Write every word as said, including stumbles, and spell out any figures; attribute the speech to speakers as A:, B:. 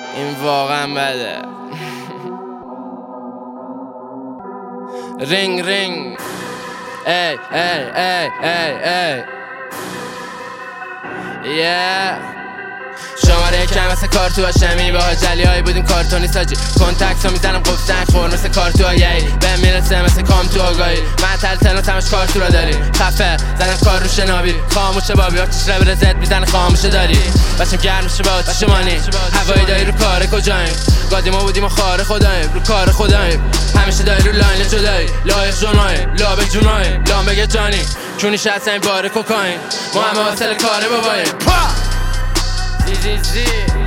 A: این واقعا بده. رینگ رینگ ای ای ای ای ای yeah. شماره کم مثل کارتو هاشمی با جلی هایی بودیم کارتونی ساجی کنتکت رو میزنم گفتن خور مثل کارتو هایی به میرسه مثل کام تو آگاهی من تل تنو تمش کارتو رو داری خفه زدم کار رو شنابی خاموشه بابی آتیش رو برزت میزنه خاموشه داری بچم گرم میشه با آتیش مانی هوایی دایی رو کار کجاییم گادی ما بودیم و خاره خداییم رو کار خداییم همیشه دایی رو لاین جدایی لایق جوناییم لا به جوناییم لام بگه جانی کونی شد این باره کوکاین ما همه حاصل کاره باباییم زی زی زی